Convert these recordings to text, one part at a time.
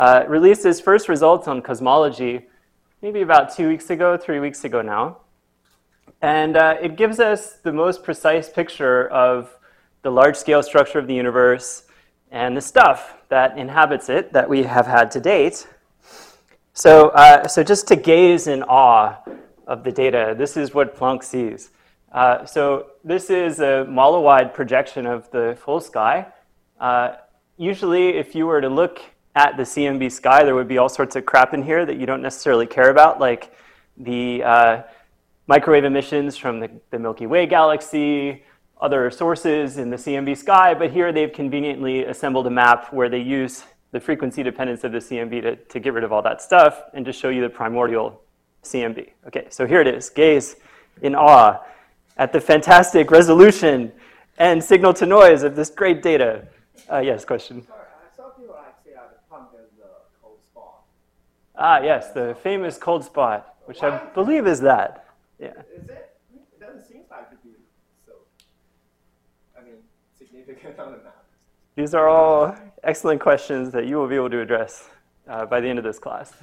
released its first results on cosmology maybe about 2 weeks ago, 3 weeks ago now. And it gives us the most precise picture of the large-scale structure of the universe and the stuff that inhabits it that we have had to date. So just to gaze in awe of the data, this is what Planck sees. So this is a Malowide projection of the full sky. Usually, if you were to look at the CMB sky, there would be all sorts of crap in here that you don't necessarily care about, like the microwave emissions from the Milky Way galaxy, other sources in the CMB sky, but here they've conveniently assembled a map where they use the frequency dependence of the CMB to get rid of all that stuff and just show you the primordial CMB. Okay, so here it is. Gaze in awe at the fantastic resolution and signal to noise of this great data. Yes, question? Sorry, some people actually have the Planck as the cold spot. Yes, the famous cold spot, which I believe is that. Yeah. Is it? It doesn't seem like to be so, significant on the map. These are all excellent questions that you will be able to address by the end of this class.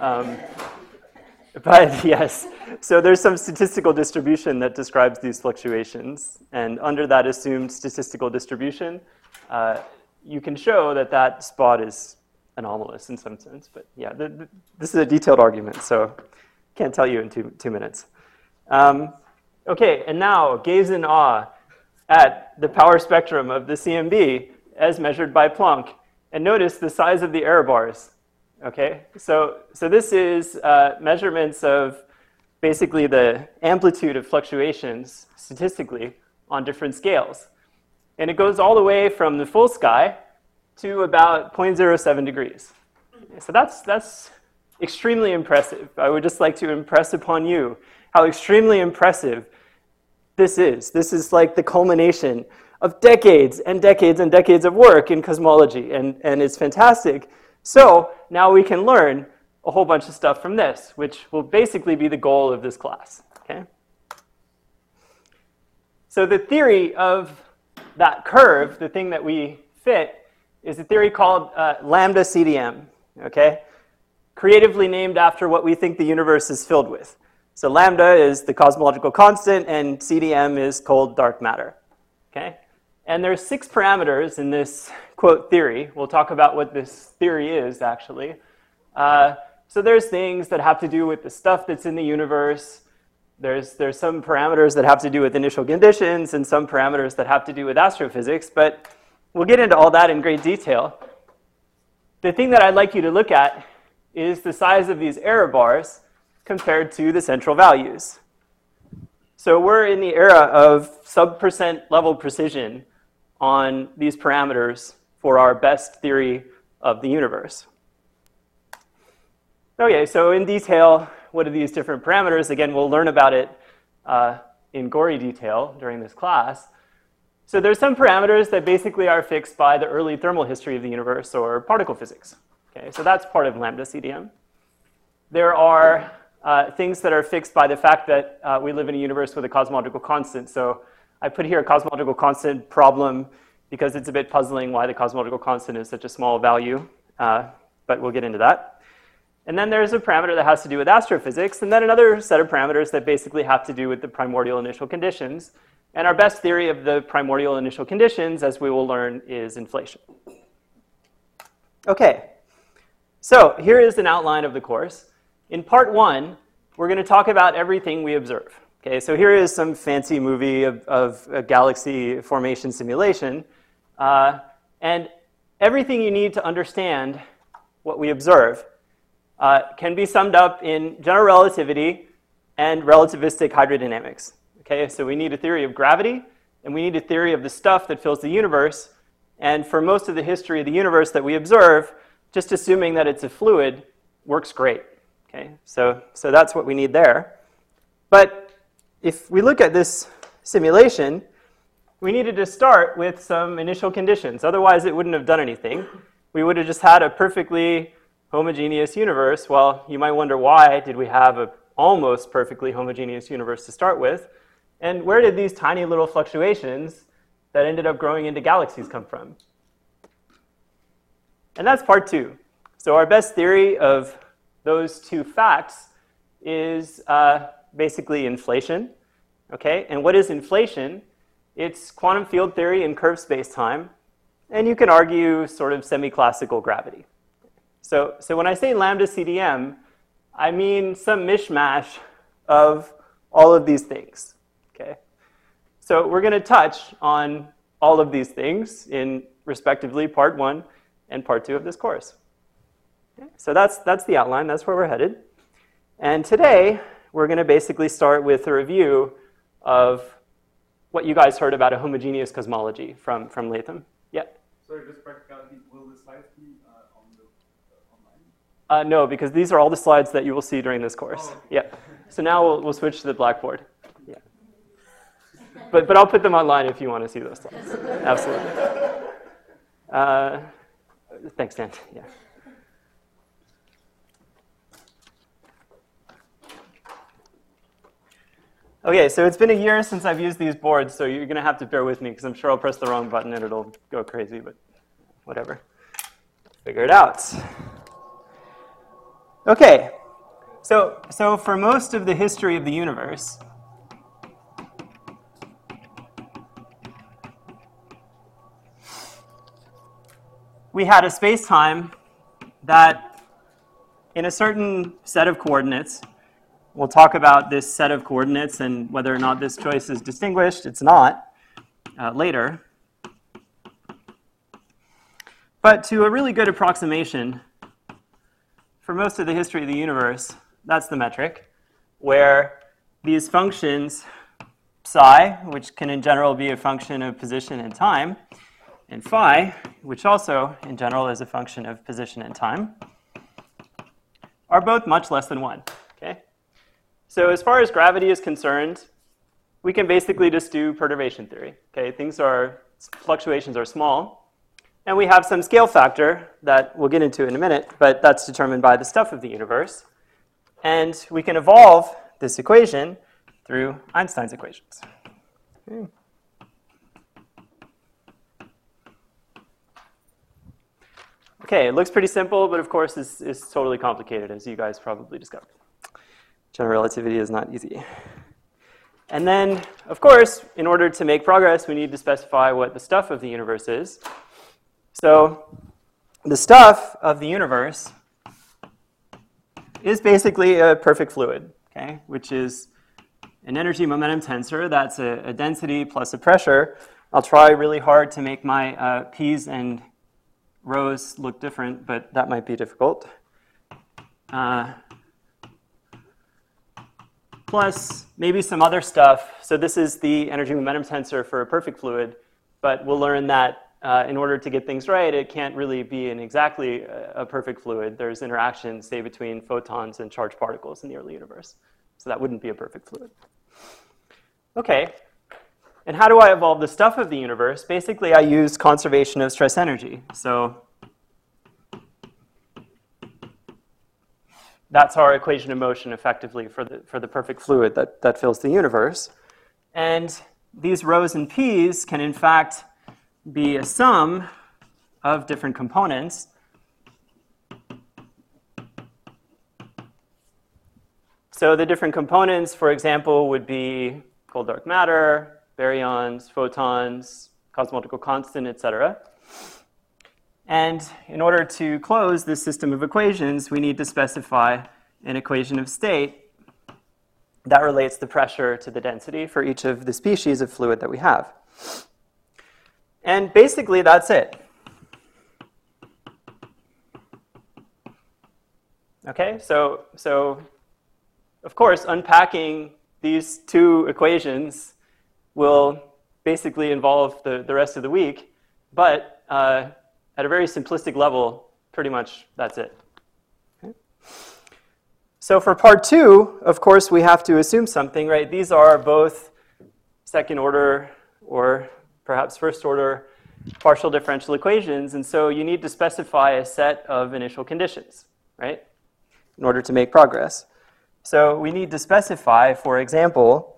But yes, so there's some statistical distribution that describes these fluctuations. And under that assumed statistical distribution, you can show that that spot is anomalous in some sense. But yeah, this is a detailed argument, so can't tell you in two minutes. Okay, and now gaze in awe at the power spectrum of the CMB as measured by Planck. And notice the size of the error bars. Okay, so this is measurements of basically the amplitude of fluctuations statistically on different scales. And it goes all the way from the full sky to about 0.07 degrees. So that's extremely impressive. I would just like to impress upon you how extremely impressive this is. This is like the culmination of decades and decades and decades of work in cosmology, and it's fantastic. So now we can learn a whole bunch of stuff from this, which will basically be the goal of this class. Okay? So the theory of that curve, the thing that we fit, is a theory called lambda CDM. Okay? Creatively named after what we think the universe is filled with. So lambda is the cosmological constant, and CDM is cold dark matter. Okay? And there's 6 parameters in this, quote, theory. We'll talk about what this theory is, actually. So there's things that have to do with the stuff that's in the universe. There's some parameters that have to do with initial conditions and some parameters that have to do with astrophysics. But we'll get into all that in great detail. The thing that I'd like you to look at is the size of these error bars compared to the central values. So we're in the era of sub% level precision on these parameters for our best theory of the universe. Okay, so in detail, what are these different parameters? Again, we'll learn about it in gory detail during this class. So there's some parameters that basically are fixed by the early thermal history of the universe or particle physics. Okay, so that's part of lambda CDM. There are things that are fixed by the fact that we live in a universe with a cosmological constant. So I put here a cosmological constant problem because it's a bit puzzling why the cosmological constant is such a small value, but we'll get into that. And then there's a parameter that has to do with astrophysics, and then another set of parameters that basically have to do with the primordial initial conditions. And our best theory of the primordial initial conditions, as we will learn, is inflation. Okay, so here is an outline of the course. In part 1, we're going to talk about everything we observe. Okay, so here is some fancy movie of a galaxy formation simulation. And everything you need to understand what we observe can be summed up in general relativity and relativistic hydrodynamics. Okay, so we need a theory of gravity, and we need a theory of the stuff that fills the universe. And for most of the history of the universe that we observe, just assuming that it's a fluid works great. Okay, so that's what we need there. But if we look at this simulation, we needed to start with some initial conditions. Otherwise, it wouldn't have done anything. We would have just had a perfectly homogeneous universe. Well, you might wonder, why did we have an almost perfectly homogeneous universe to start with? And where did these tiny little fluctuations that ended up growing into galaxies come from? And that's part 2. So our best theory of those two facts is basically inflation. Okay, and what is inflation? It's quantum field theory in curved space-time, and you can argue sort of semi-classical gravity. So when I say lambda CDM, I mean some mishmash of all of these things. Okay, so we're going to touch on all of these things in respectively part 1 and part 2 of this course. Okay, so that's the outline. That's where we're headed. And today we're going to basically start with a review of what you guys heard about a homogeneous cosmology from Latham. Yeah? So just practicality, will the slides be online? No, because these are all the slides that you will see during this course. Oh, okay. Yeah. So now we'll switch to the Blackboard. Yeah. But I'll put them online if you want to see those slides. Absolutely. Thanks, Dan. Yeah. Okay, so it's been a year since I've used these boards, so you're going to have to bear with me because I'm sure I'll press the wrong button and it'll go crazy, but whatever. Figure it out. Okay, so for most of the history of the universe, we had a space-time that, in a certain set of coordinates, we'll talk about this set of coordinates and whether or not this choice is distinguished. It's not later. But to a really good approximation, for most of the history of the universe, that's the metric, where these functions, psi, which can in general be a function of position and time, and phi, which also in general is a function of position and time, are both much less than 1. Okay? So as far as gravity is concerned, we can basically just do perturbation theory. Okay? Fluctuations are small. And we have some scale factor that we'll get into in a minute, but that's determined by the stuff of the universe. And we can evolve this equation through Einstein's equations. Okay. Okay, it looks pretty simple, but of course it's totally complicated, as you guys probably discovered. General relativity is not easy. And then, of course, in order to make progress, we need to specify what the stuff of the universe is. So the stuff of the universe is basically a perfect fluid, okay, which is an energy momentum tensor. That's a density plus a pressure. I'll try really hard to make my p's and rho's look different, but that might be difficult. Plus maybe some other stuff. So this is the energy momentum tensor for a perfect fluid, but we'll learn that in order to get things right, it can't really be exactly a perfect fluid. There's interactions, say, between photons and charged particles in the early universe. So that wouldn't be a perfect fluid. Okay, and how do I evolve the stuff of the universe? Basically, I use conservation of stress energy. So that's our equation of motion, effectively, for the perfect fluid that fills the universe. And these rho's and p's can, in fact, be a sum of different components. So the different components, for example, would be cold dark matter, baryons, photons, cosmological constant, etc. And in order to close this system of equations, we need to specify an equation of state that relates the pressure to the density for each of the species of fluid that we have. And basically, that's it. Okay, so of course, unpacking these two equations will basically involve the rest of the week, but at a very simplistic level, pretty much that's it. Okay. So for part 2, of course, we have to assume something, right? These are both second order or perhaps first order partial differential equations, and so you need to specify a set of initial conditions, right, in order to make progress. So we need to specify, for example,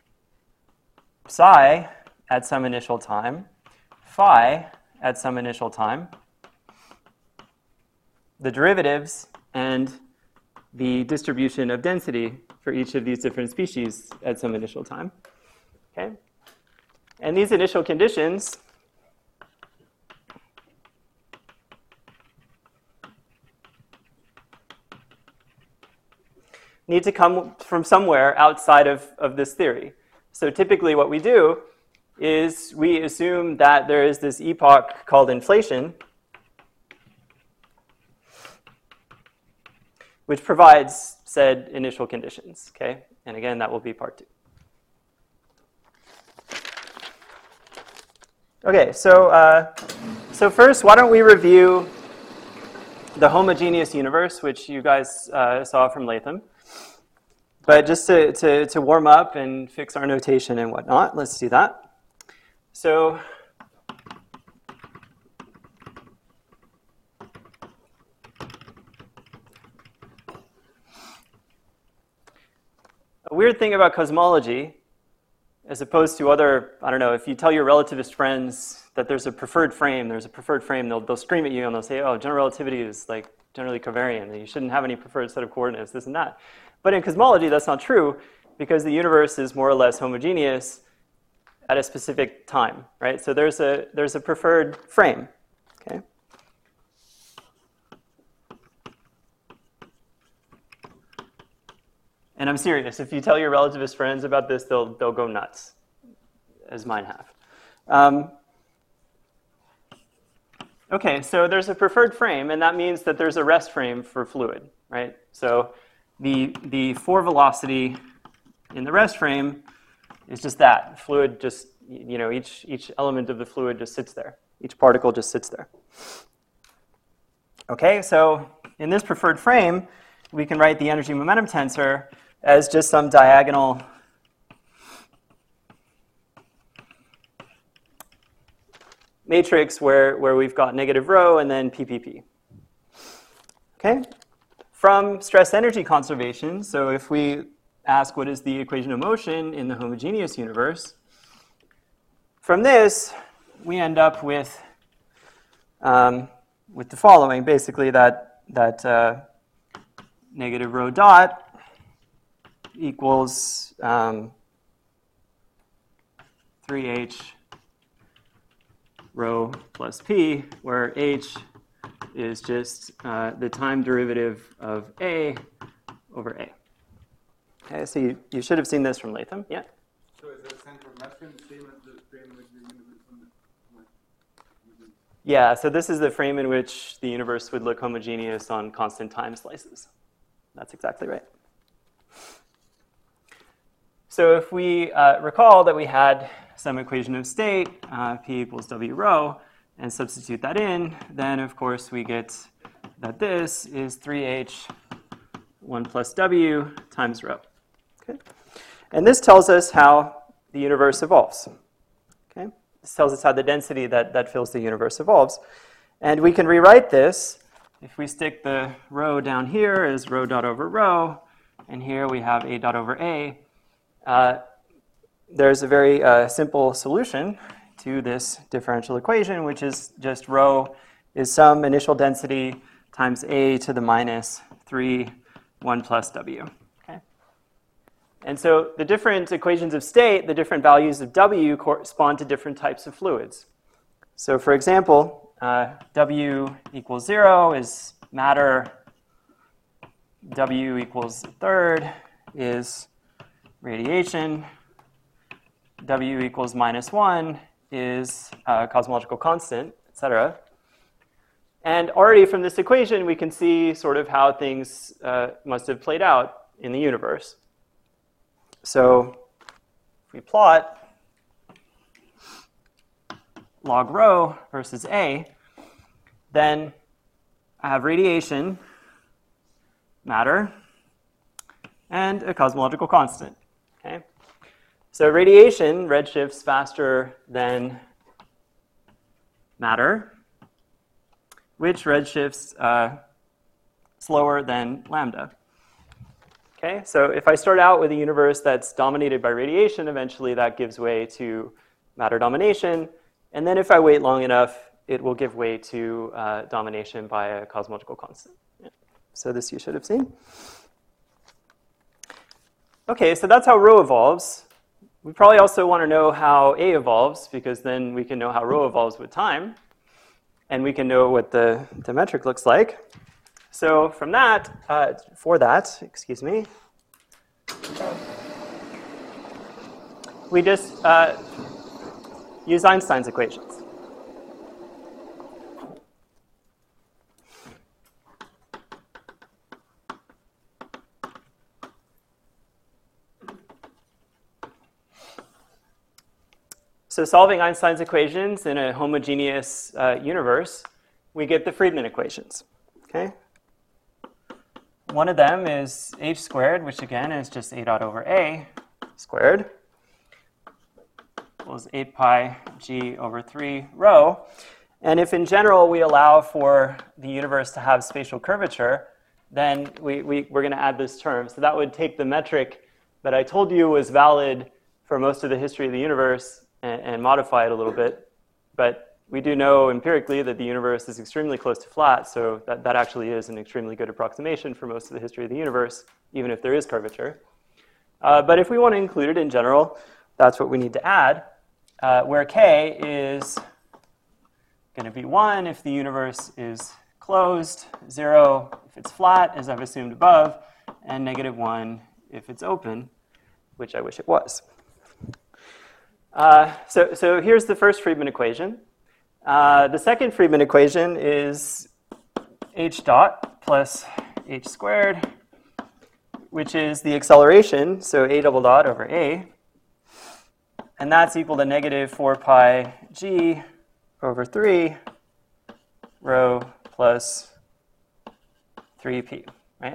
psi at some initial time, phi at some initial time. the derivatives and the distribution of density for each of these different species at some initial time. Okay? And these initial conditions need to come from somewhere outside of this theory. So typically what we do is we assume that there is this epoch called inflation, which provides said initial conditions, okay? And again, that will be part 2. Okay, so first, why don't we review the homogeneous universe, which you guys saw from Latham. But just to warm up and fix our notation and whatnot, let's do that. So a weird thing about cosmology, as opposed to other, I don't know, if you tell your relativist friends that there's a preferred frame, they'll scream at you and they'll say, oh, general relativity is like generally covariant, and you shouldn't have any preferred set of coordinates, this and that. But in cosmology, that's not true, because the universe is more or less homogeneous at a specific time, right? So there's a preferred frame, okay? And I'm serious. If you tell your relativist friends about this, they'll go nuts, as mine have. Okay, so there's a preferred frame, and that means that there's a rest frame for fluid, right? So the 4 velocity in the rest frame is just that. Fluid just, you know, each element of the fluid just sits there. Each particle just sits there. Okay, so in this preferred frame, we can write the energy momentum tensor as just some diagonal matrix where we've got negative rho and then PPP. Okay? From stress energy conservation, so if we ask what is the equation of motion in the homogeneous universe, from this, we end up with the following, basically that negative rho dot equals 3h rho plus p, where h is just the time derivative of a over a. Okay, so you should have seen this from Latham. Yeah? So is the central measurement the same as the frame with the universe on the... Yeah, so this is the frame in which the universe would look homogeneous on constant time slices. That's exactly right. So if we recall that we had some equation of state, P equals W rho, and substitute that in, then of course we get that this is 3h 1 plus W times rho. Okay? And this tells us how the universe evolves. Okay? This tells us how the density that fills the universe evolves. And we can rewrite this if we stick the rho down here as rho dot over rho, and here we have a dot over a. There's a very simple solution to this differential equation, which is just rho is some initial density times a to the minus 3, 1 plus W. Okay? And so the different equations of state, the different values of W correspond to different types of fluids. So for example, W equals 0 is matter. W equals 1/3 is radiation. W equals -1 is cosmological constant, etc. And already from this equation, we can see sort of how things must have played out in the universe. So if we plot log rho versus A, then I have radiation, matter, and a cosmological constant. Okay? So radiation redshifts faster than matter, which redshifts slower than lambda. Okay, so if I start out with a universe that's dominated by radiation, eventually that gives way to matter domination. And then if I wait long enough, it will give way to domination by a cosmological constant. Yeah. So this you should have seen. Okay, so that's how rho evolves. We probably also want to know how A evolves, because then we can know how rho evolves with time, and we can know what the metric looks like. So from that, we just use Einstein's equations. So solving Einstein's equations in a homogeneous universe, we get the Friedmann equations. Okay. One of them is h squared, which again is just a dot over a squared, equals 8 pi g over 3 rho. And if in general we allow for the universe to have spatial curvature, then we're going to add this term. So that would take the metric that I told you was valid for most of the history of the universe and modify it a little bit. But we do know empirically that the universe is extremely close to flat, so that actually is an extremely good approximation for most of the history of the universe, even if there is curvature. But if we want to include it in general, that's what we need to add, where k is going to be 1 if the universe is closed, 0 if it's flat, as I've assumed above, and -1 if it's open, which I wish it was. So here's the first Friedmann equation. The second Friedmann equation is h dot plus h squared, which is the acceleration, so a double dot over a. And that's equal to -4 pi g over 3 rho plus 3p, right?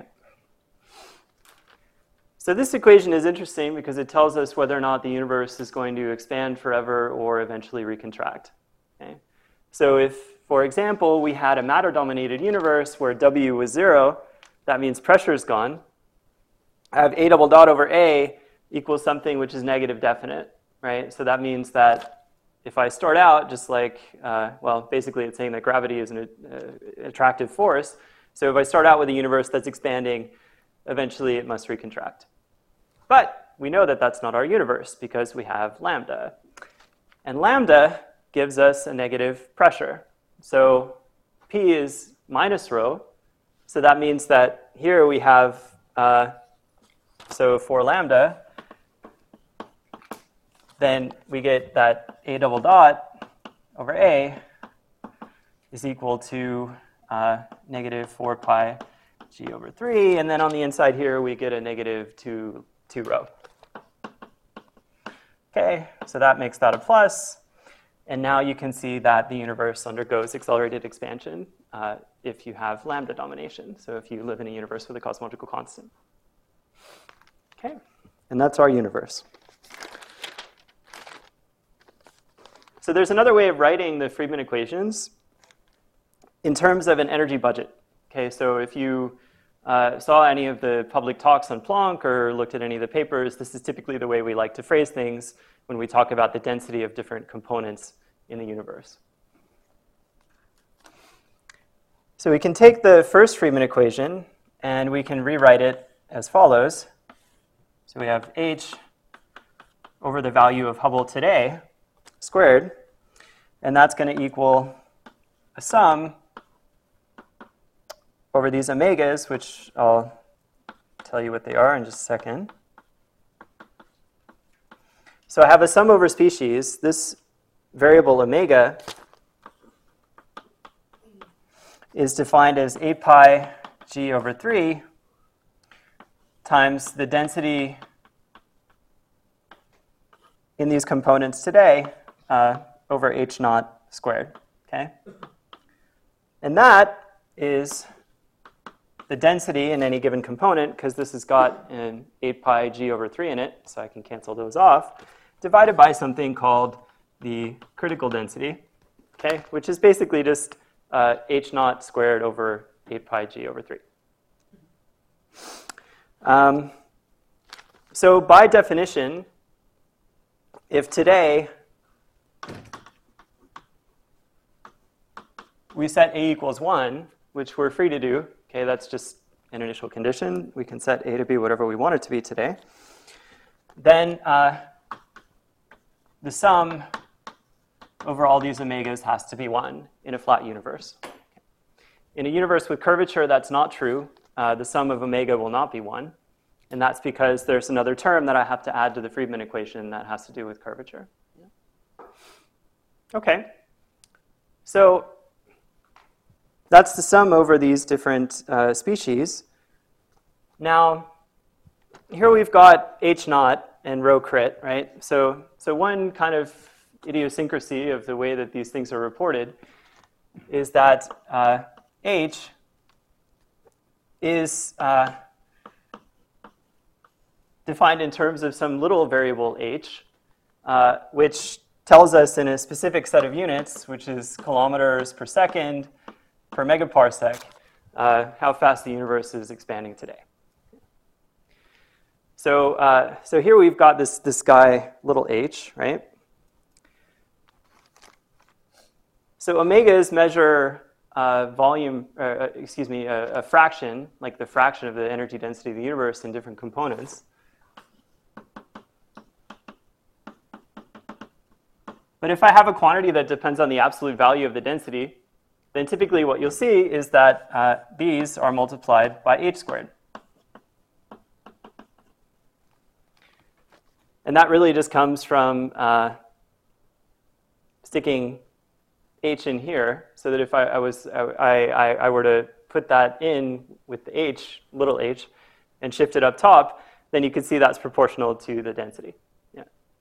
So this equation is interesting because it tells us whether or not the universe is going to expand forever or eventually recontract. Okay? So if, for example, we had a matter-dominated universe where W was 0, that means pressure is gone. I have a double dot over a equals something which is negative definite, right? So that means that if I start out just like, well, basically it's saying that gravity is an attractive force. So if I start out with a universe that's expanding, eventually it must recontract. But we know that that's not our universe because we have lambda. And lambda gives us a negative pressure. So P is minus rho. So that means that here we have, so for lambda, then we get that a double dot over a is equal to -4 pi g over 3. And then on the inside here, we get a -2 rho. Okay, so that makes that a plus. And now you can see that the universe undergoes accelerated expansion if you have lambda domination. So if you live in a universe with a cosmological constant. Okay, and that's our universe. So there's another way of writing the Friedmann equations in terms of an energy budget. Okay, so if you saw any of the public talks on Planck or looked at any of the papers, this is typically the way we like to phrase things when we talk about the density of different components in the universe. So we can take the first Friedmann equation and we can rewrite it as follows. So we have h over the value of Hubble today squared, and that's going to equal a sum over these omegas, which I'll tell you what they are in just a second. So I have a sum over species. This variable omega is defined as 8 pi g over 3 times the density in these components today over h naught squared. Okay? And that is the density in any given component, because this has got an 8 pi g over 3 in it, so I can cancel those off, divided by something called the critical density, okay, which is basically just h naught squared over 8 pi g over 3. So by definition, if today we set a equals 1, which we're free to do. Okay, that's just an initial condition. We can set a to be whatever we want it to be today. Then the sum over all these omegas has to be 1 in a flat universe. In a universe with curvature, that's not true. The sum of omega will not be 1. And that's because there's another term that I have to add to the Friedmann equation that has to do with curvature. Okay. So that's the sum over these different species. Now, here we've got H naught and rho crit, right? So one kind of idiosyncrasy of the way that these things are reported is that H is defined in terms of some little variable h, which tells us in a specific set of units, which is kilometers per second per megaparsec, how fast the universe is expanding today. So here we've got this guy, little h, right? So omegas measure a fraction, like the fraction of the energy density of the universe in different components. But if I have a quantity that depends on the absolute value of the density, then typically what you'll see is that these are multiplied by h squared. And that really just comes from sticking h in here, so that if I were to put that in with the h, little h, and shift it up top, then you can see that's proportional to the density. Yeah.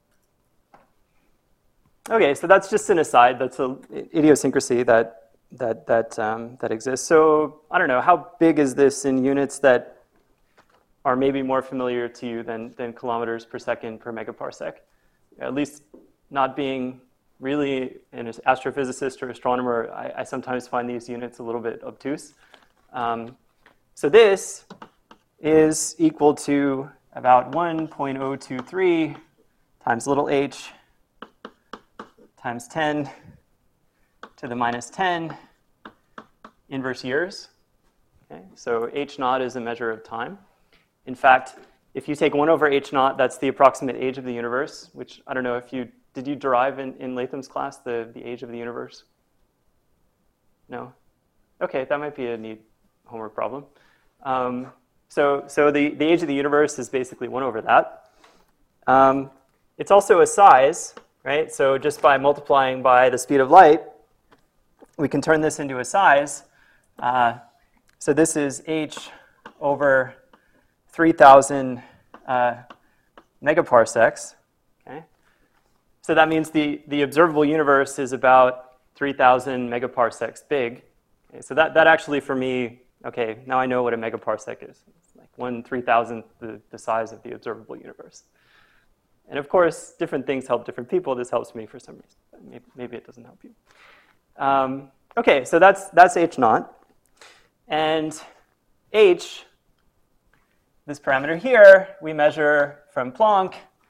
Okay, so that's just an aside. That's an idiosyncrasy that exists. So I don't know, how big is this in units that are maybe more familiar to you than kilometers per second per megaparsec? At least not being really an astrophysicist or astronomer, I sometimes find these units a little bit obtuse. So this is equal to about 1.023 times little h times 10 to the minus 10 inverse years. Okay? So h naught is a measure of time. In fact, if you take 1 over h naught, that's the approximate age of the universe, which I don't know if you, did you derive in Latham's class the age of the universe? No? Okay, that might be a neat homework problem. So the age of the universe is basically 1 over that. It's also a size, right? So just by multiplying by the speed of light, we can turn this into a size. So this is h over 3,000 megaparsecs. Okay? So that means the observable universe is about 3,000 megaparsecs big. Okay? So that actually for me, okay, now I know what a megaparsec is. It's like 1/3,000th the size of the observable universe. And of course, different things help different people. This helps me for some reason. But maybe it doesn't help you. Okay, so that's h naught. And h, this parameter here, we measure from Planck,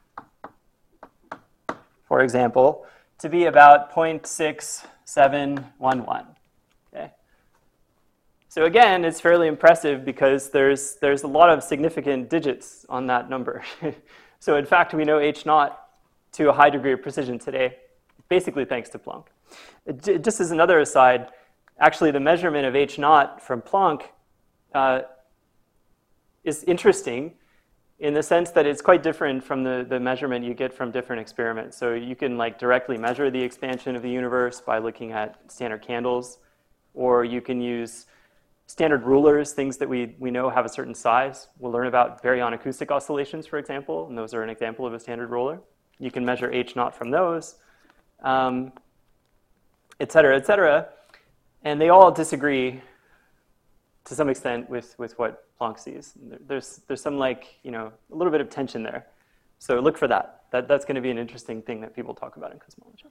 for example, to be about 0.6711. Okay? So again, it's fairly impressive because there's a lot of significant digits on that number. So in fact, we know h naught to a high degree of precision today, basically thanks to Planck. Just as another aside, actually the measurement of h naught from Planck is interesting in the sense that it's quite different from the measurement you get from different experiments. So you can like directly measure the expansion of the universe by looking at standard candles, or you can use standard rulers, things that we know have a certain size. We'll learn about baryon acoustic oscillations, for example, and those are an example of a standard ruler. You can measure h naught from those, et cetera, et cetera. And they all disagree to some extent with what Planck sees. There's some like, a little bit of tension there. So look for that. That's going to be an interesting thing that people talk about in cosmology.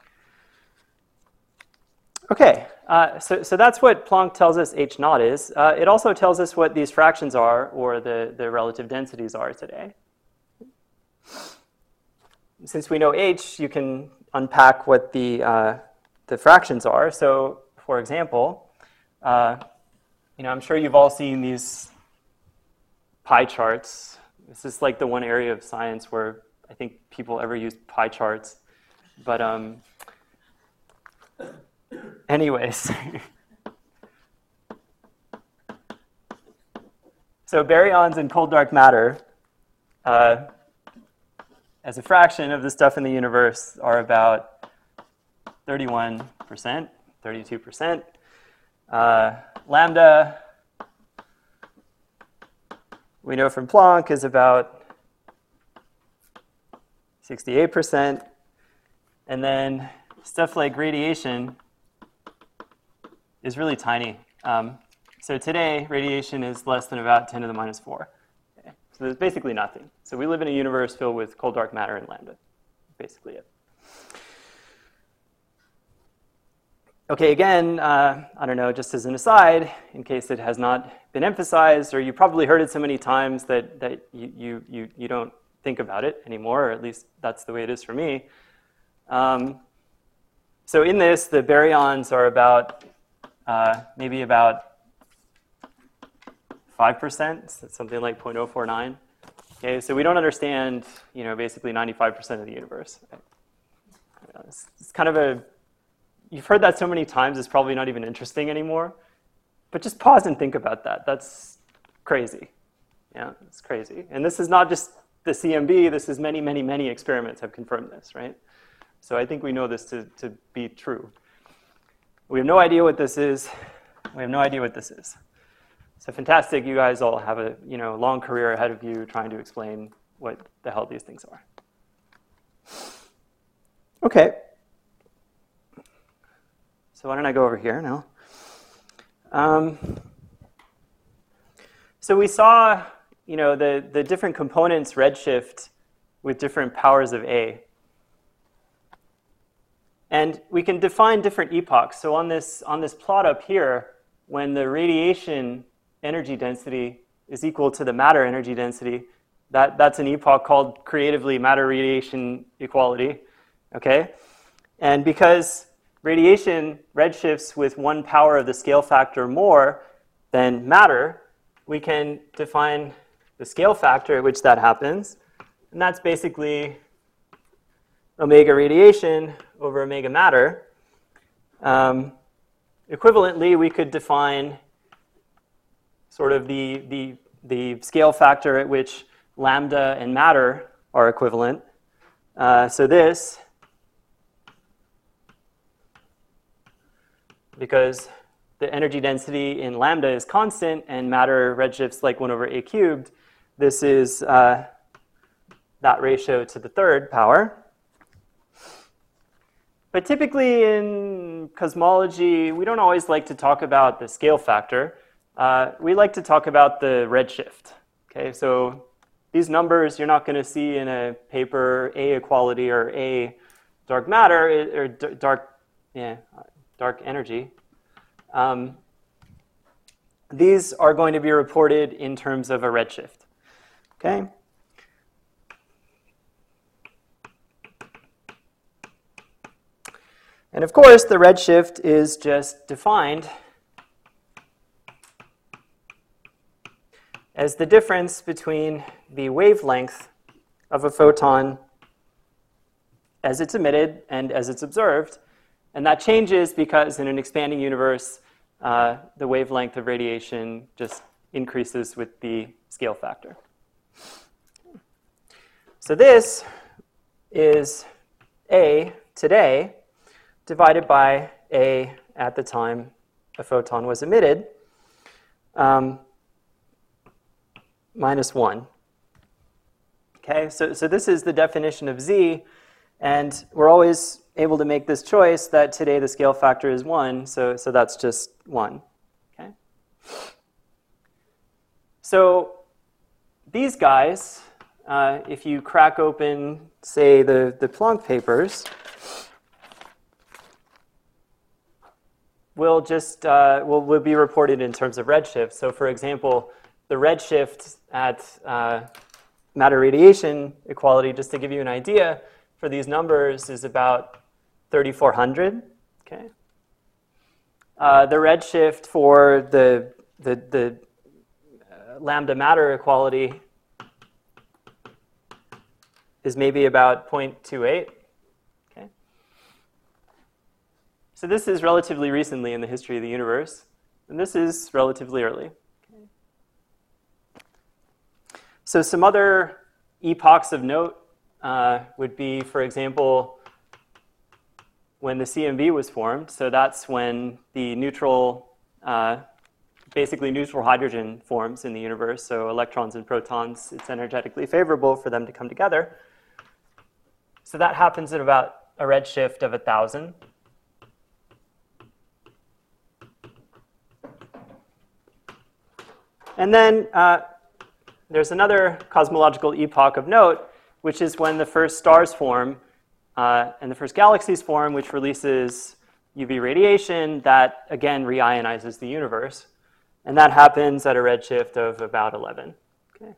Okay, so that's what Planck tells us h naught is. It also tells us what these fractions are, or the relative densities are today. Since we know h, you can unpack what the fractions are. So for example, I'm sure you've all seen these pie charts. This is like the one area of science where I think people ever use pie charts. But anyways. So baryons in cold dark matter, as a fraction of the stuff in the universe, are about 31%, 32%. Lambda, we know from Planck, is about 68%. And then stuff like radiation is really tiny. So today, radiation is less than about 10 to the minus 4. Okay. So there's basically nothing. So we live in a universe filled with cold dark matter and lambda. Basically it. Okay, again, I don't know, just as an aside, in case it has not been emphasized, or you probably heard it so many times that you don't think about it anymore, or at least that's the way it is for me. So in this, the baryons are about maybe about 5%, something like 0.049. Okay, so we don't understand, basically 95% of the universe. It's kind of you've heard that so many times, it's probably not even interesting anymore. But just pause and think about that. That's crazy. Yeah, it's crazy. And this is not just the CMB. This is many, many, many experiments have confirmed this, right? So I think we know this to be true. We have no idea what this is. We have no idea what this is. So fantastic, you guys all have a long career ahead of you trying to explain what the hell these things are. Okay. So why don't I go over here now? So we saw, the different components redshift with different powers of A. And we can define different epochs. So on this plot up here, when the radiation energy density is equal to the matter energy density, that's an epoch called creatively matter radiation equality. Okay? And because radiation redshifts with 1 power of the scale factor more than matter, we can define the scale factor at which that happens. And that's basically omega radiation over omega matter. Equivalently, we could define sort of the scale factor at which lambda and matter are equivalent. So this, because the energy density in lambda is constant and matter redshifts like 1 over a cubed, this is that ratio to the 3rd power. But typically in cosmology, we don't always like to talk about the scale factor. We like to talk about the redshift. Okay, so these numbers you're not going to see in a paper, A equality or A dark matter or dark energy. These are going to be reported in terms of a redshift. Okay. And of course, the redshift is just defined as the difference between the wavelength of a photon as it's emitted and as it's observed. And that changes because in an expanding universe, the wavelength of radiation just increases with the scale factor. So this is A today divided by A at the time a photon was emitted, minus 1. Okay, so this is the definition of Z, and we're always able to make this choice that today the scale factor is 1, so that's just 1. Okay. So these guys, if you crack open, say, the Planck papers, will just will be reported in terms of redshift. So for example, the redshift at matter radiation equality, just to give you an idea, for these numbers is about 3,400. Okay. the redshift for the lambda matter equality is maybe about 0.28. Okay. So this is relatively recently in the history of the universe, and this is relatively early. Okay. So some other epochs of note would be, for example, when the CMB was formed. So that's when the neutral, basically neutral hydrogen forms in the universe. So electrons and protons, it's energetically favorable for them to come together. So that happens at about a redshift of 1,000. And then there's another cosmological epoch of note, which is when the first stars form and the first galaxies form, which releases UV radiation that, again, reionizes the universe. And that happens at a redshift of about 11. Okay.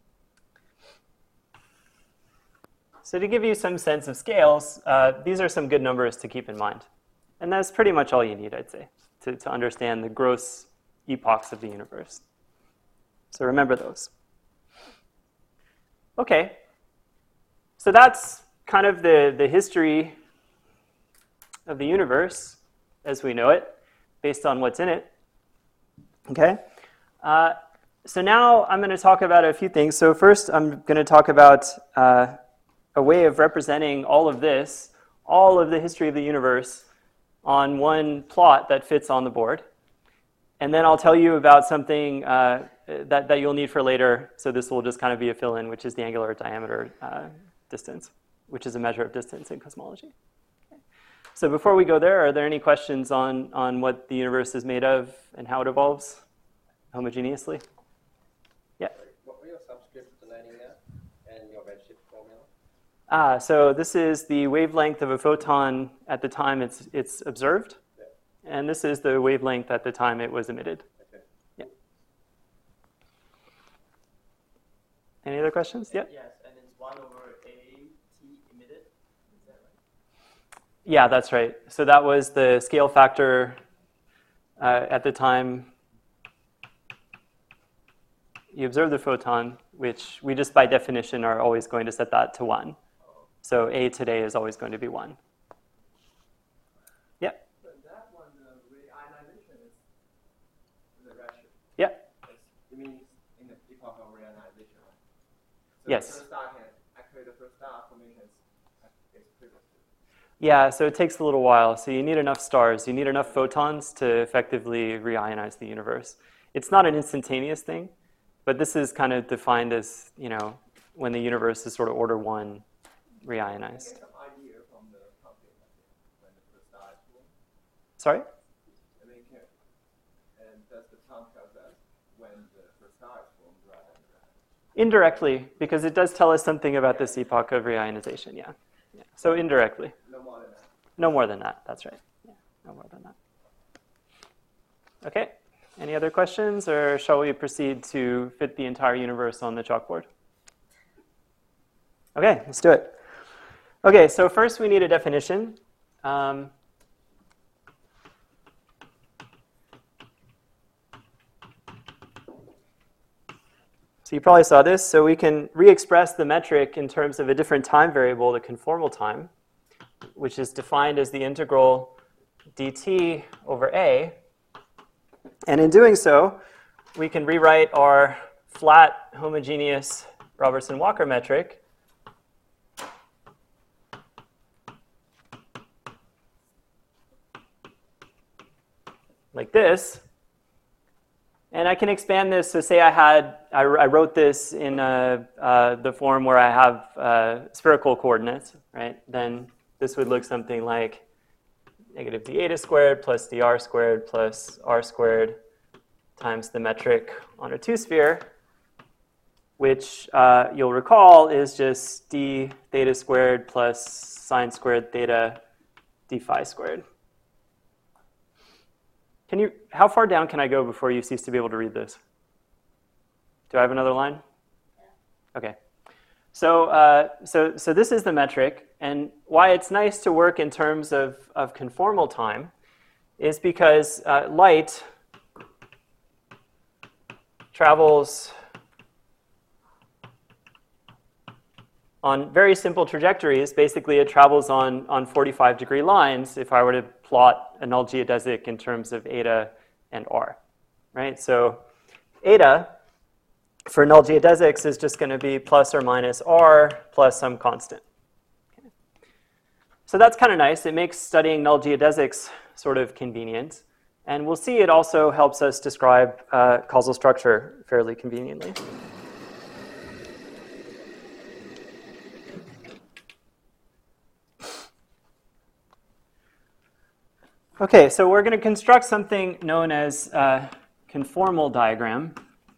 So to give you some sense of scales, these are some good numbers to keep in mind. And that's pretty much all you need, I'd say, to understand the gross epochs of the universe. So remember those. Okay. So that's kind of the history of the universe as we know it, based on what's in it. Okay? So now I'm going to talk about a few things. So first, I'm going to talk about a way of representing all of this, all of the history of the universe, on one plot that fits on the board. And then I'll tell you about something that you'll need for later. So this will just kind of be a fill-in, which is the angular diameter distance, which is a measure of distance in cosmology. Okay. So before we go there, are there any questions on what the universe is made of and how it evolves homogeneously? Yeah? What were your subscripts denoting there and your redshift formula? So this is the wavelength of a photon at the time it's observed. Yeah. And this is the wavelength at the time it was emitted. Okay. Yeah. Any other questions? Yeah? Yes, and it's 1 over AT emitted. Is that right? Yeah, that's right. So that was the scale factor at the time you observe the photon, which we just by definition are always going to set that to 1. So A today is always going to be 1. Yeah? But that one, the reionization is the redshift. Yeah? It means in the epoch of reionization, right? So Yes. The first star actually the first star formation is previous. Yeah, so it takes a little while. So you need enough stars. You need enough photons to effectively reionize the universe. It's not an instantaneous thing, but this is kind of defined as, when the universe is sort of order 1 reionized. Get some idea from the topic when the first star is formed. Sorry? I mean, and does the time tell us when the first star is formed rather than Indirectly, because it does tell us something about this epoch of reionization, yeah. So indirectly. no more than that? No more than that, that's right. Yeah, no more than that. Okay, any other questions, or shall we proceed to fit the entire universe on the chalkboard? Okay, let's do it. Okay, so first we need a definition. So you probably saw this. So we can re-express the metric in terms of a different time variable, the conformal time, which is defined as the integral dt over a. And in doing so, we can rewrite our flat homogeneous Robertson-Walker metric like this. And I can expand this. So say I wrote this in the form where I have spherical coordinates, right? Then this would look something like negative d eta squared plus dr squared plus r squared times the metric on a 2-sphere, which you'll recall is just d theta squared plus sine squared theta d phi squared. How far down can I go before you cease to be able to read this? Do I have another line? Yeah. Okay. So this is the metric, and why it's nice to work in terms of conformal time is because light travels on very simple trajectories. Basically, it travels on 45-degree lines if I were to plot a null geodesic in terms of eta and r, right? So eta for null geodesics is just going to be plus or minus r plus some constant. Okay. So that's kind of nice. It makes studying null geodesics sort of convenient. And we'll see it also helps us describe causal structure fairly conveniently. Okay, so we're going to construct something known as a conformal diagram.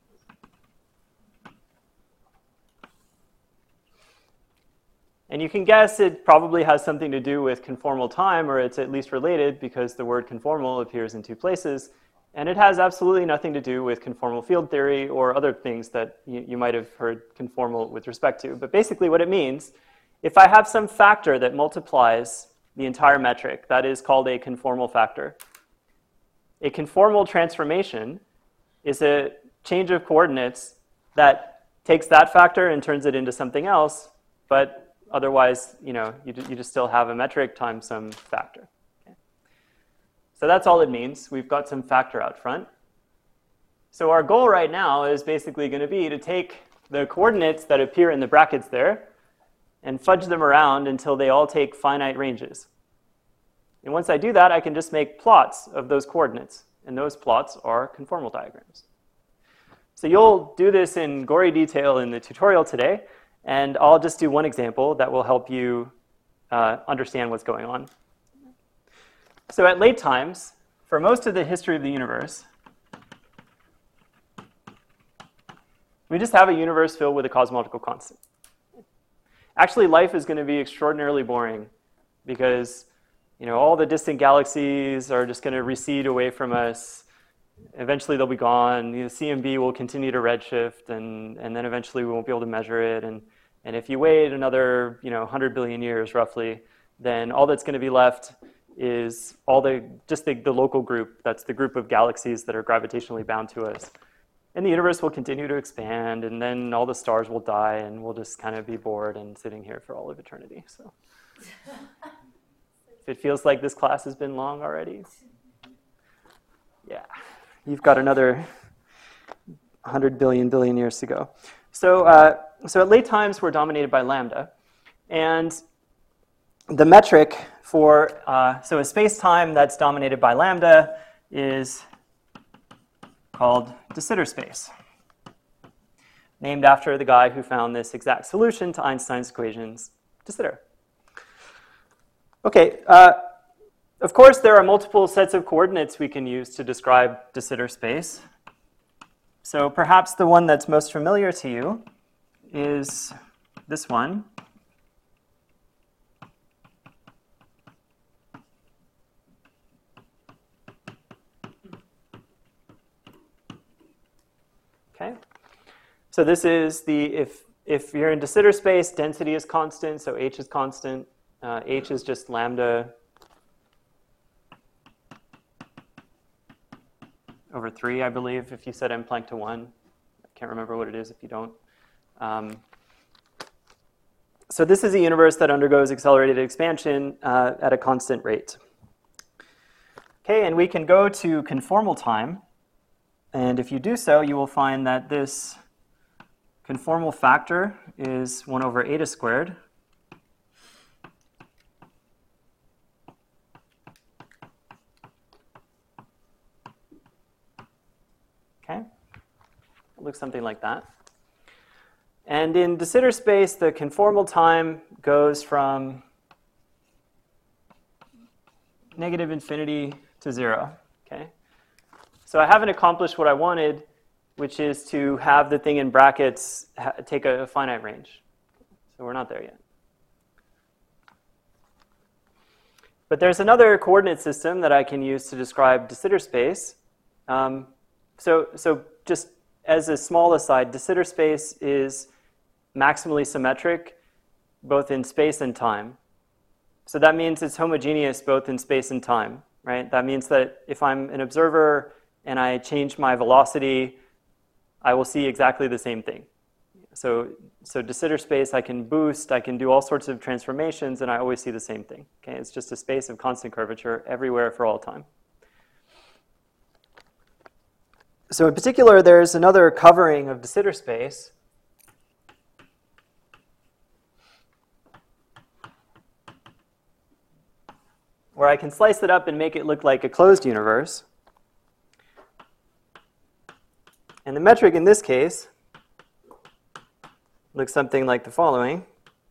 And you can guess it probably has something to do with conformal time, or it's at least related because the word conformal appears in two places. And it has absolutely nothing to do with conformal field theory or other things that you might have heard conformal with respect to. But basically what it means, if I have some factor that multiplies the entire metric, that is called a conformal factor. A conformal transformation is a change of coordinates that takes that factor and turns it into something else, but otherwise, you just still have a metric times some factor. Okay. So that's all it means. We've got some factor out front. So our goal right now is basically going to be to take the coordinates that appear in the brackets there and fudge them around until they all take finite ranges. And once I do that, I can just make plots of those coordinates. And those plots are conformal diagrams. So you'll do this in gory detail in the tutorial today. And I'll just do one example that will help you understand what's going on. So at late times, for most of the history of the universe, we just have a universe filled with a cosmological constant. Actually, life is going to be extraordinarily boring because all the distant galaxies are just going to recede away from us. Eventually, they'll be gone. The CMB will continue to redshift, and then eventually we won't be able to measure it. And if you wait another 100 billion years, roughly, then all that's going to be left is just the local group. That's the group of galaxies that are gravitationally bound to us. And the universe will continue to expand, and then all the stars will die, and we'll just kind of be bored and sitting here for all of eternity. So, if it feels like this class has been long already, yeah, you've got another 100 billion years to go. So at late times, we're dominated by lambda, and the metric for so a space-time that's dominated by lambda is called de Sitter space, named after the guy who found this exact solution to Einstein's equations, de Sitter. Okay, of course there are multiple sets of coordinates we can use to describe de Sitter space. So perhaps the one that's most familiar to you is this one. Okay, so this is if you're in de Sitter space, density is constant, so h is constant. H is just lambda over 3, I believe, if you set m Planck to 1. I can't remember what it is if you don't. So this is a universe that undergoes accelerated expansion at a constant rate. Okay, and we can go to conformal time. And if you do so, you will find that this conformal factor is 1 over eta squared. Okay, it looks something like that. And in de Sitter space, the conformal time goes from -infinity to 0. Okay. So I haven't accomplished what I wanted, which is to have the thing in brackets take a finite range. So we're not there yet. But there's another coordinate system that I can use to describe de Sitter space. So just as a small aside, de Sitter space is maximally symmetric both in space and time. So that means it's homogeneous both in space and time. right? That means that if I'm an observer and I change my velocity, I will see exactly the same thing. So de Sitter space, I can boost, I can do all sorts of transformations, and I always see the same thing. Okay, it's just a space of constant curvature everywhere for all time. So in particular, there's another covering of de Sitter space where I can slice it up and make it look like a closed universe. And the metric in this case looks something like the following.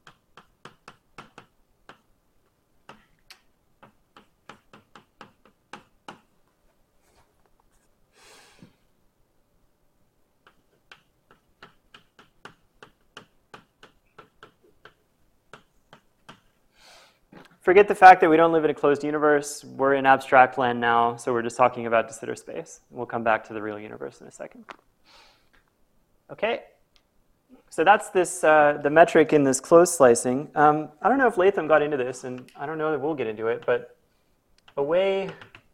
Forget the fact that we don't live in a closed universe. We're in abstract land now, so we're just talking about de Sitter space. We'll come back to the real universe in a second. Okay, so that's this the metric in this closed slicing. I don't know if Latham got into this, and I don't know that we'll get into it, but a way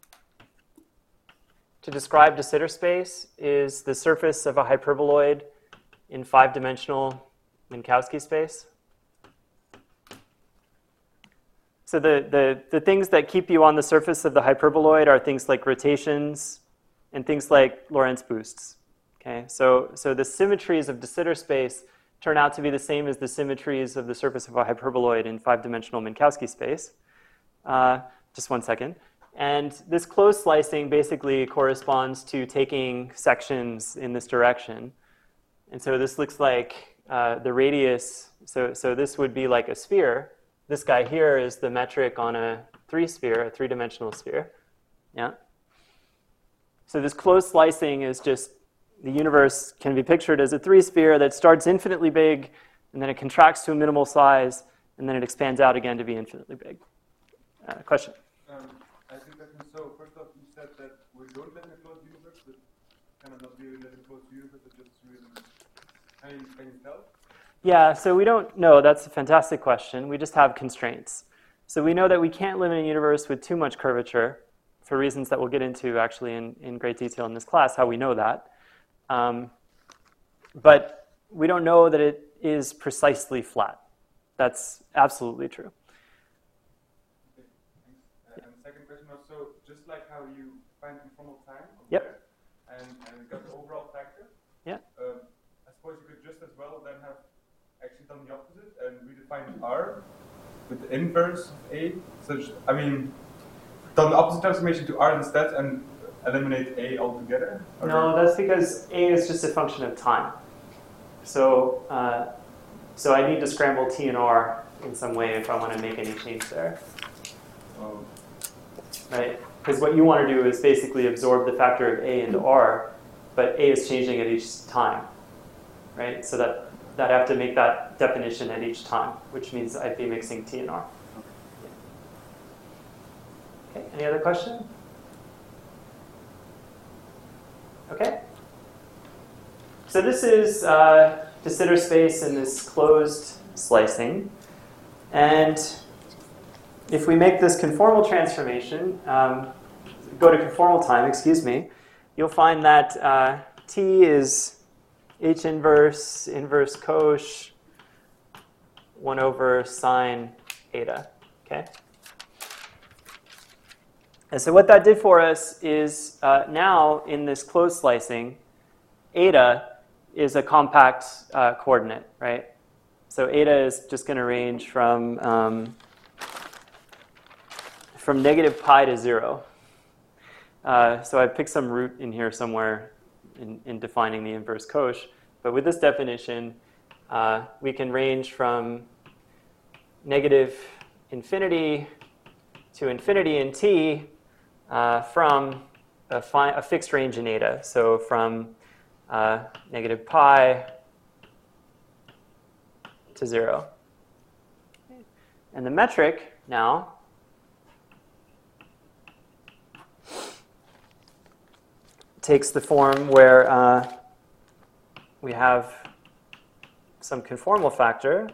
to describe de Sitter space is the surface of a hyperboloid in 5-dimensional Minkowski space. So the things that keep you on the surface of the hyperboloid are things like rotations and things like Lorentz boosts. Okay, so the symmetries of de Sitter space turn out to be the same as the symmetries of the surface of a hyperboloid in 5-dimensional Minkowski space. Just one second. And this closed slicing basically corresponds to taking sections in this direction. And so this looks like the radius. So this would be like a sphere. This guy here is the metric on a 3-sphere, a 3-dimensional sphere. Yeah. So this closed slicing is just the universe can be pictured as a 3-sphere that starts infinitely big, and then it contracts to a minimal size, and then it expands out again to be infinitely big. Question? I think that so. First off, you said that we don't live in a closed universe, but kind of not really live in a closed universe, but just really. Can you tell? Yeah, so we don't know. That's a fantastic question. We just have constraints. So we know that we can't live in a universe with too much curvature for reasons that we'll get into actually in great detail in this class, how we know that. But we don't know that it is precisely flat. That's absolutely true. Okay, thanks. And the second question was, so just like how you find conformal time over Yep. there, and got the overall factor, Yeah. I suppose you could just as well then have actually done the opposite and redefined R with the inverse of A. Done the opposite transformation to R instead and eliminate A altogether? No, that's because A is just a function of time. So I need to scramble T and R in some way if I want to make any change there. Oh. Right? Because what you want to do is basically absorb the factor of A into R, but A is changing at each time. Right? So that I have to make that definition at each time, which means I'd be mixing T and R. Okay, any other question? Okay. So this is de Sitter space in this closed slicing. And if we make this conformal transformation, go to conformal time, excuse me, you'll find that T is H inverse cosh 1 over sine eta, okay? And so what that did for us is now in this closed slicing, eta is a compact coordinate, right? So eta is just going to range from negative pi to 0. So I picked some root in here somewhere in defining the inverse cosh. But with this definition, we can range from negative infinity to infinity in t from a fixed range in eta. So from negative pi to 0. And the metric now takes the form where we have some conformal factor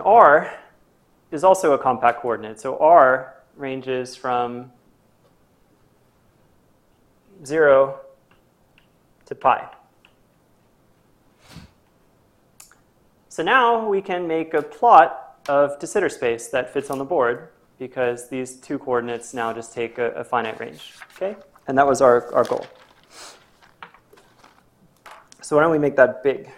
r is also a compact coordinate. So r ranges from 0 to pi. So now we can make a plot of de Sitter space that fits on the board, because these two coordinates now just take a finite range. Okay? And that was our goal. So why don't we make that big?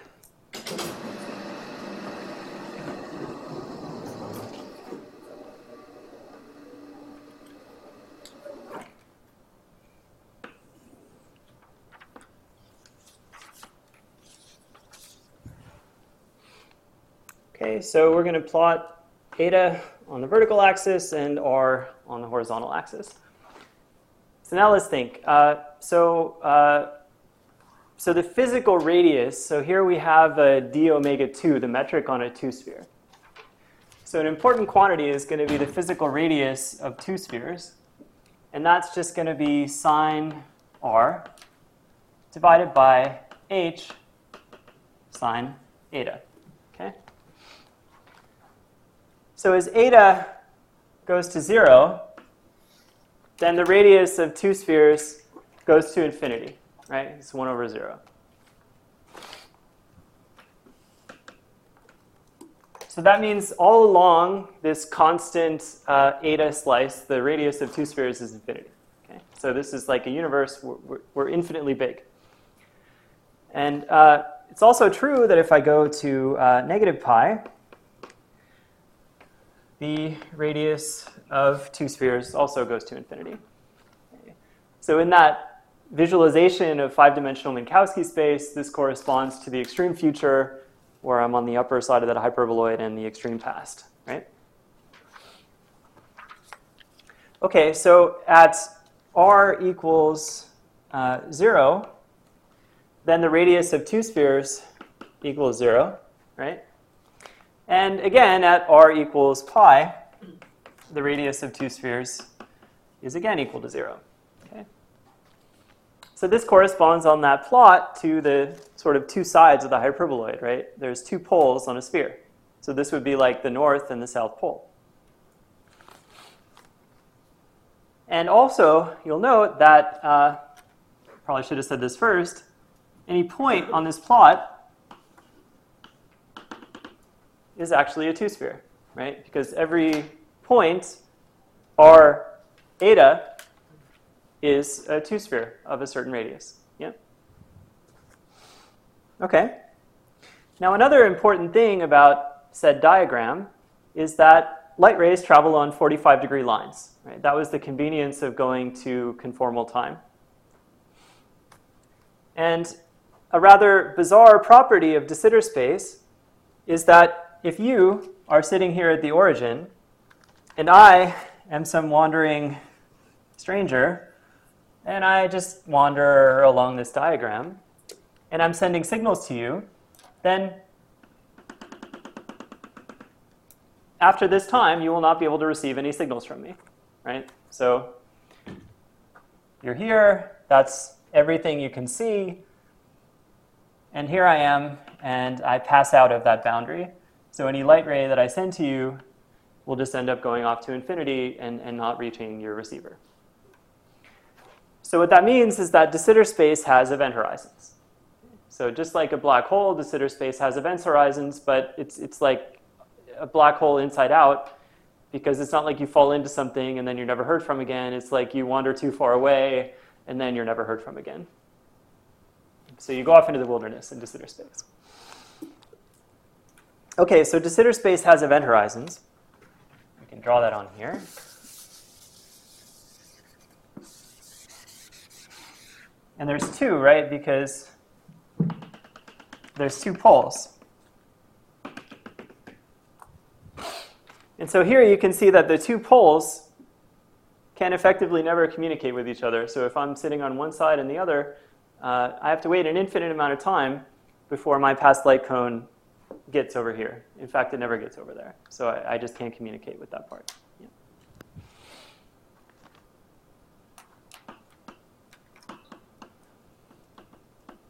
Okay, so we're going to plot eta on the vertical axis and r on the horizontal axis. So now let's think. So the physical radius, so here we have a d omega 2, the metric on a two-sphere. So an important quantity is going to be the physical radius of two spheres, and that's just going to be sine r divided by h sine eta. Okay? So as eta goes to 0, then the radius of two spheres goes to infinity, right? It's 1 over 0. So that means all along this constant eta slice, the radius of two spheres is infinity. Okay? So this is like a universe, we're infinitely big. And it's also true that if I go to negative pi, the radius of two spheres also goes to infinity. Okay. So in that visualization of five-dimensional Minkowski space, this corresponds to the extreme future, where I'm on the upper side of that hyperboloid, and the extreme past, right? Okay, so at r equals 0, then the radius of two spheres equals 0, right? And again, at r equals pi, the radius of two spheres is again equal to 0. Okay? So this corresponds on that plot to the sort of two sides of the hyperboloid, right? There's two poles on a sphere. So this would be like the north and the south pole. And also, you'll note that, probably should have said this first, any point on this plot is actually a two-sphere, right? Because every point, r eta, is a two-sphere of a certain radius. Yeah? Okay. Now another important thing about said diagram is that light rays travel on 45-degree lines. Right? That was the convenience of going to conformal time. And a rather bizarre property of de Sitter space is that if you are sitting here at the origin, and I am some wandering stranger, and I just wander along this diagram, and I'm sending signals to you, then after this time, you will not be able to receive any signals from me, right? So you're here, that's everything you can see, and here I am, and I pass out of that boundary. So any light ray that I send to you will just end up going off to infinity and not reaching your receiver. So what that means is that de Sitter space has event horizons. So just like a black hole, de Sitter space has event horizons, but it's like a black hole inside out, because it's not like you fall into something and then you're never heard from again. It's like you wander too far away and then you're never heard from again. So you go off into the wilderness in de Sitter space. Okay, so de Sitter space has event horizons. We can draw that on here. And there's two, right? Because there's two poles. And so here you can see that the two poles can effectively never communicate with each other. So if I'm sitting on one side and the other, I have to wait an infinite amount of time before my past light cone gets over here. In fact, it never gets over there. So I just can't communicate with that part. Yeah.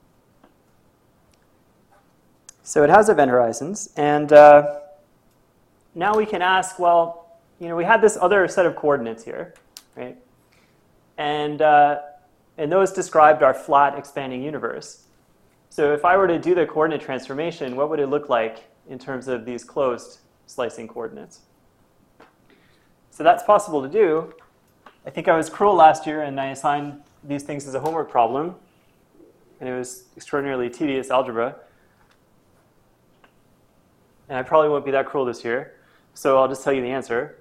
So it has event horizons. And now we can ask, well, we had this other set of coordinates here, right? And those described our flat expanding universe. So if I were to do the coordinate transformation, what would it look like in terms of these closed slicing coordinates? So that's possible to do. I think I was cruel last year and I assigned these things as a homework problem. And it was extraordinarily tedious algebra. And I probably won't be that cruel this year. So I'll just tell you the answer.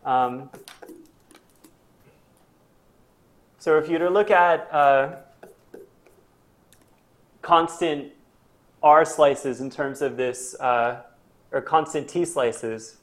So if you were to look at constant R slices in terms of this, or constant T slices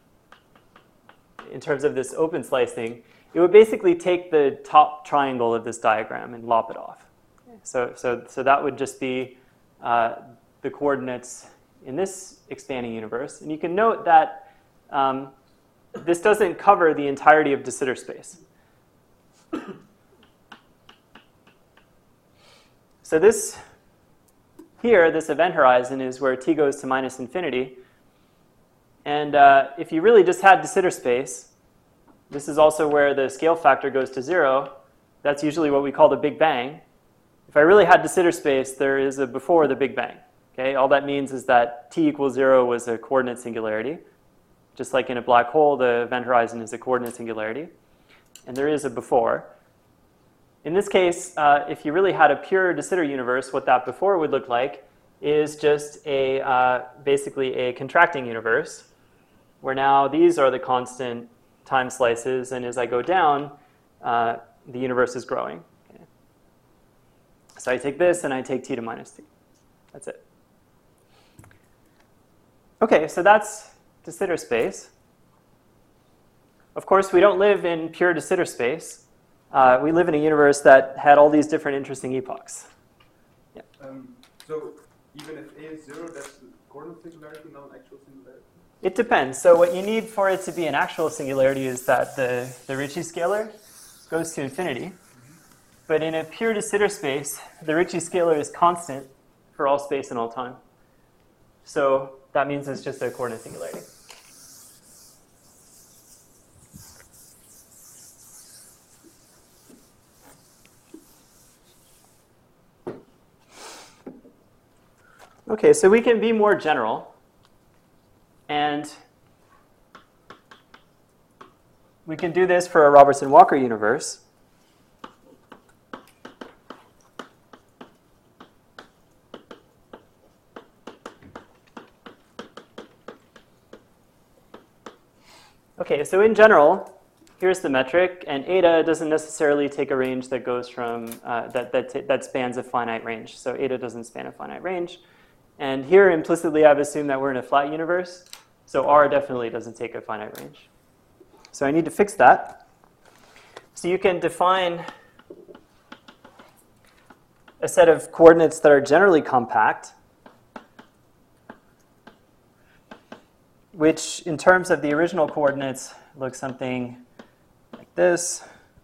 in terms of this open slicing, it would basically take the top triangle of this diagram and lop it off. So that would just be the coordinates in this expanding universe. And you can note that this doesn't cover the entirety of de Sitter space. So this event horizon is where t goes to minus infinity. And if you really just had de Sitter space, this is also where the scale factor goes to 0. That's usually what we call the Big Bang. If I really had de Sitter space, there is a before the Big Bang. Okay? All that means is that t equals 0 was a coordinate singularity. Just like in a black hole, the event horizon is a coordinate singularity. And there is a before. In this case, if you really had a pure de Sitter universe, what that before would look like is just basically a contracting universe, where now these are the constant time slices, and as I go down, the universe is growing. Okay. So I take this, and I take t to minus t. That's it. Okay, so that's de Sitter space. Of course, we don't live in pure de Sitter space. We live in a universe that had all these different interesting epochs. Yeah. So even if A is 0, that's the coordinate singularity, not an actual singularity? It depends. So what you need for it to be an actual singularity is that the Ricci scalar goes to infinity. But in a pure de Sitter space, the Ricci scalar is constant for all space and all time. So that means it's just a coordinate singularity. Okay, so we can be more general, and we can do this for a Robertson-Walker universe. Okay, so in general, here's the metric, and eta doesn't necessarily take a range that goes from that spans a finite range. So eta doesn't span a finite range. And here, implicitly, I've assumed that we're in a flat universe. So R definitely doesn't take a finite range. So I need to fix that. So you can define a set of coordinates that are generally compact, which in terms of the original coordinates looks something like this.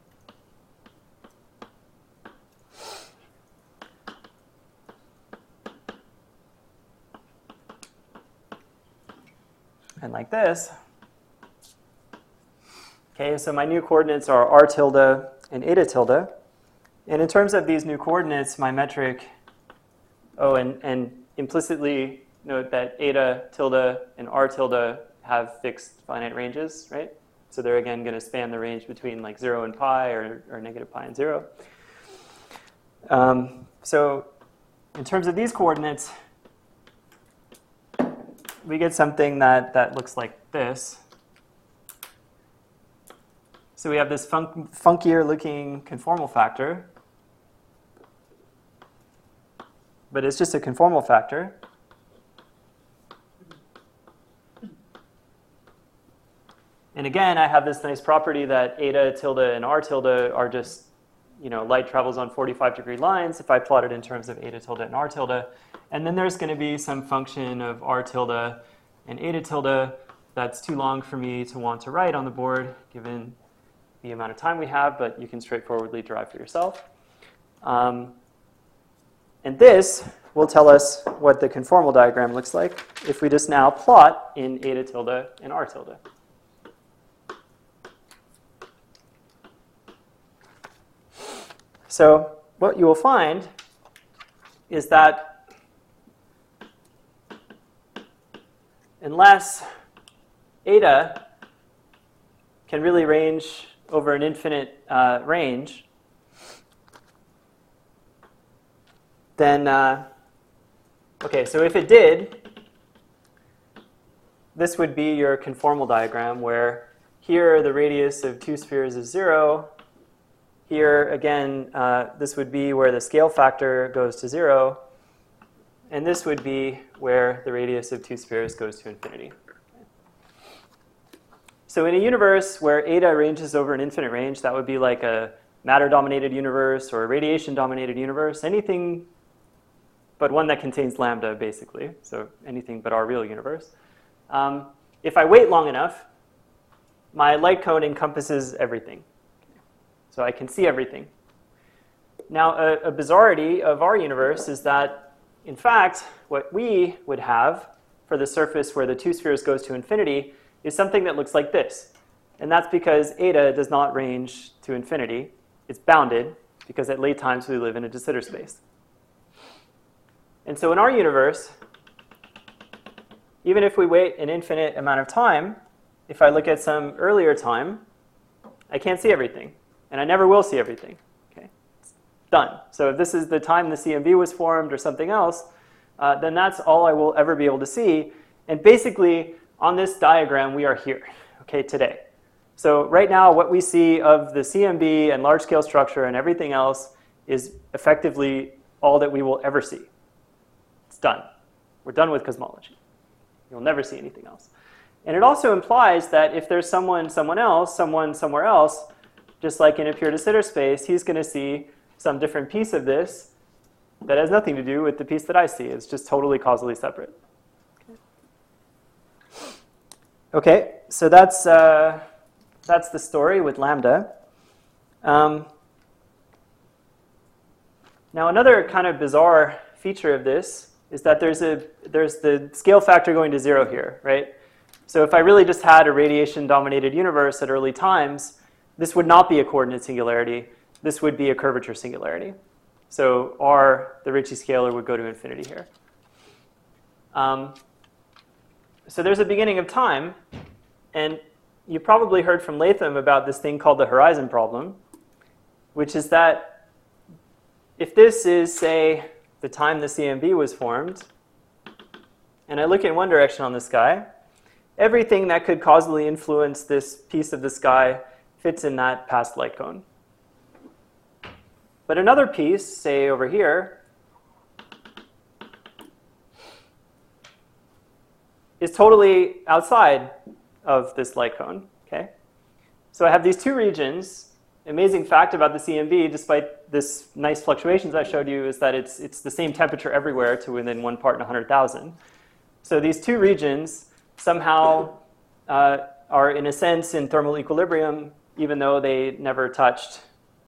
And like this. Okay, so my new coordinates are r tilde and eta tilde. And in terms of these new coordinates, my metric, and implicitly note that eta tilde and r tilde have fixed finite ranges, right? So they're again going to span the range between like 0 and pi or negative pi and 0. So in terms of these coordinates, we get something that looks like this. So we have this funkier looking conformal factor, but it's just a conformal factor. And again, I have this nice property that eta tilde and r tilde are just, light travels on 45-degree lines if I plot it in terms of eta tilde and r tilde. And then there's going to be some function of r tilde and eta tilde that's too long for me to want to write on the board, given the amount of time we have, but you can straightforwardly derive for yourself. And this will tell us what the conformal diagram looks like if we just now plot in eta tilde and r tilde. So what you will find is that unless eta can really range over an infinite range, then, okay, so if it did, this would be your conformal diagram where here the radius of two spheres is 0. Here, again, this would be where the scale factor goes to 0. And this would be where the radius of two spheres goes to infinity. So in a universe where eta ranges over an infinite range, that would be like a matter-dominated universe or a radiation-dominated universe, anything but one that contains lambda, basically. So anything but our real universe. If I wait long enough, my light cone encompasses everything. So I can see everything. Now, a bizarrity of our universe is that, in fact, what we would have for the surface where the two spheres goes to infinity is something that looks like this. And that's because eta does not range to infinity. It's bounded because at late times we live in a de Sitter space. And so in our universe, even if we wait an infinite amount of time, if I look at some earlier time, I can't see everything. And I never will see everything. Okay? It's done. So if this is the time the CMB was formed or something else, then that's all I will ever be able to see. And basically, on this diagram, we are here, okay, today. So right now, what we see of the CMB and large-scale structure and everything else is effectively all that we will ever see. It's done. We're done with cosmology. You'll never see anything else. And it also implies that if there's someone else, someone somewhere else, just like in a pure de Sitter space, he's going to see some different piece of this that has nothing to do with the piece that I see. It's just totally causally separate. Okay, so that's the story with lambda. Now another kind of bizarre feature of this is that there's the scale factor going to 0 here, right? So if I really just had a radiation-dominated universe at early times, this would not be a coordinate singularity. This would be a curvature singularity. So R, the Ricci scalar, would go to infinity here. So there's a beginning of time, and you probably heard from Latham about this thing called the horizon problem, which is that if this is, say, the time the CMB was formed, and I look in one direction on the sky, everything that could causally influence this piece of the sky fits in that past light cone. But another piece, say over here, is totally outside of this light cone. Okay? So I have these two regions. Amazing fact about the CMB, despite this nice fluctuations I showed you, is that it's the same temperature everywhere to within 1 part in 100,000. So these two regions somehow are, in a sense, in thermal equilibrium, even though they never touched